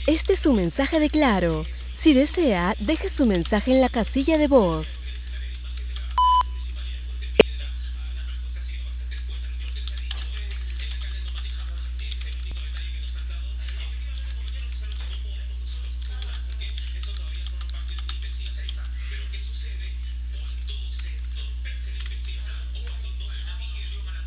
Este es su mensaje de Claro. Si desea, deje su mensaje en la casilla de voz.